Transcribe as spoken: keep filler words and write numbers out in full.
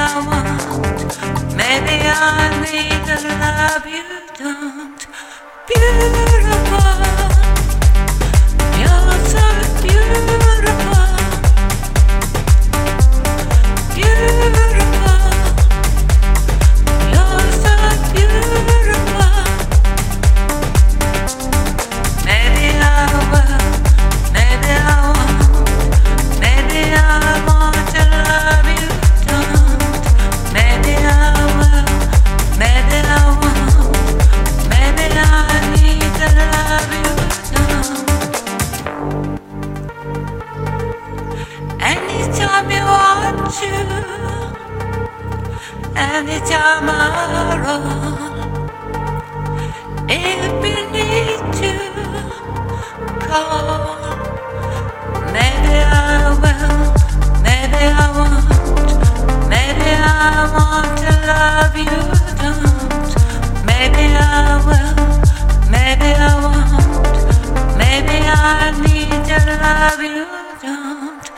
I want, maybe I need to love you, don't. Beautiful, you're so beautiful, beautiful, you're so beautiful. Maybe I will, maybe I won't, maybe I want to love you, don't. Maybe I will, maybe I won't, maybe I need to love you, don't. Anytime you want to, anytime I run, if you need to call, maybe I will, maybe I won't, maybe I want to love you, don't. Maybe I will, maybe I won't, maybe I need to love you, don't.